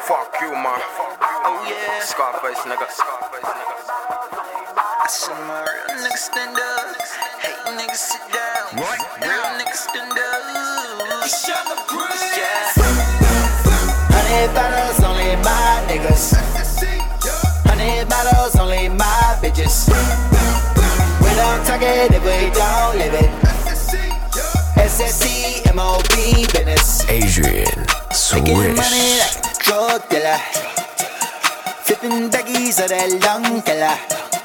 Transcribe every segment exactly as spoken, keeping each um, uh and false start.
Fuck you, man. Oh yeah. Scarface, nigga. Scarface, nigga. I see my real niggas stand up. Hate niggas sit down. Right Real niggas stand up. Shut the bridge. Yeah. Hundred bottles, only my niggas. Hundred bottles, only my bitches. We don't talk it if we don't live it. S S C, M O B business. Adrian Making money Swish. like a drug dealer. Flipping baggies of that lung killer.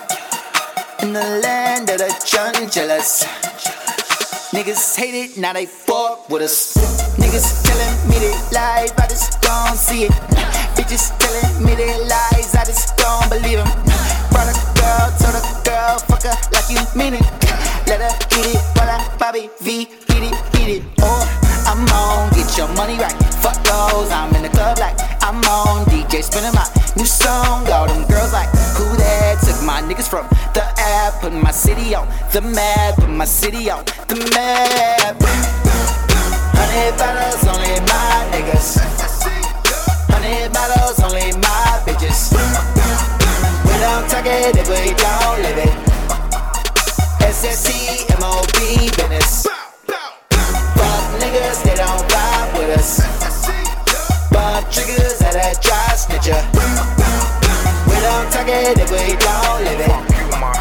In the land of the chunchulas. Niggas hate it, now they fuck with us. Niggas telling me they lies, I just don't see it. Bitches telling me they lies, I just don't believe them. Brought a girl, told a girl, fuck her like you mean it. Let her eat it while I Bobby V, eat it, eat it. Oh, I'm on, get your money right. Fuck those, I'm in the club like I'm on. D J spinning my new song, all them girls like who that? Took my niggas from the app, put my city on the map, put my city on the map. Hundred bottles, only my niggas. Hundred bottles, only my bitches. We don't talk it if we don't live it. S S C, M O B business. Fuck niggas, they don't vibe with us. Bump triggers at a dry snitcher. We don't talk it if we don't live it.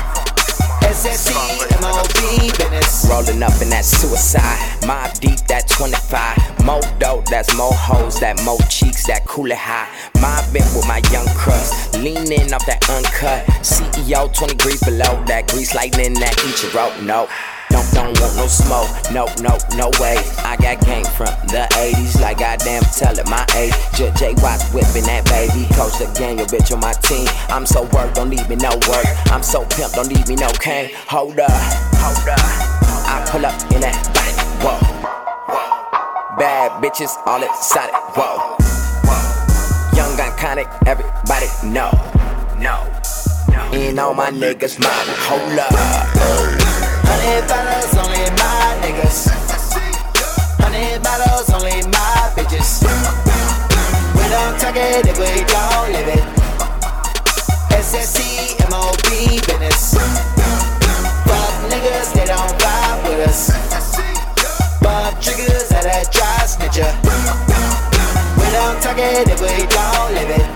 S S C, M O B business. Rolling up in that suicide, mob deep, that twenty-five. More dope, that's more hoes, that more cheeks, that cooler high. Mobbing with my young crust, leaning off that uncut. C E O twenty degrees below, that grease lightning, that eat your rope. No, don't, don't want no smoke, no, no, no way. I got gang from the eighties, like goddamn tell it my age. J J Watts whipping that baby, coach the gang, your bitch on my team. I'm so work, don't need me no work. I'm so pimp, don't need me no cane. Hold up, hold up. I pull up in that body, whoa, whoa. Bad bitches all excited, whoa, whoa. Young iconic, everybody know, no, no. And all my niggas mine, hold up. Hundred bottles, only my niggas. Hundred bottles, only my bitches. We don't talk it if we don't live it. S S C, M O B business. Fuck niggas, they don't vibe with us. Bump triggers at a dry snitcher. We don't talk it if we don't live it.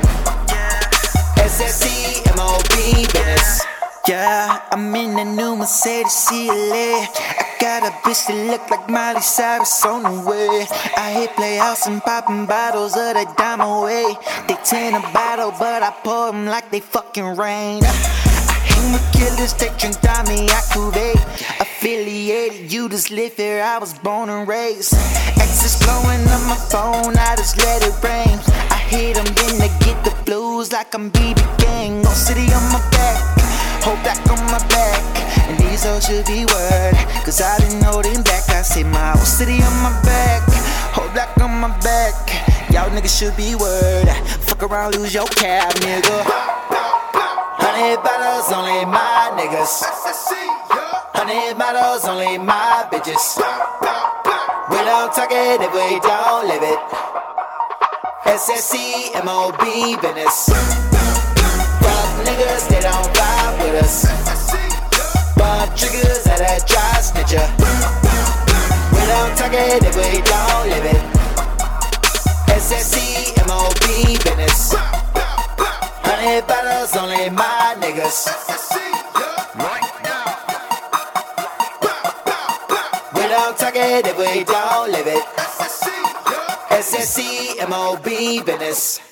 S S C, M O B business. Yeah, I'm in a new Mercedes C L A. I got a bitch that look like Miley Cyrus on the way. I hit Playhouse and popping bottles of that dime away. They ten a bottle, but I pour them like they fucking rain. I hang with killers, they drink Dami Akube. Affiliated, you just live here, I was born and raised. Exes blowing on my phone, I just let it rain. I hit them, then they get the blues like I'm B B Gang. Old city on my back. Hold back on my back, and these hoes should be word, cause I didn't know them back. I say my whole city on my back, hold back on my back. Y'all niggas should be word, fuck around, lose your cab, nigga. Hundred bottles, only my niggas. Hundred bottles, only my bitches. We don't talk it if we don't live it. S S C, M O B business. Niggas, they don't vibe with us. Bump triggers at a dry snitcher. We don't talk it if we don't live it. S S C, M O B business. Hundred bottles, only my niggas. We don't talk it if we don't live it. S S C, M O B business.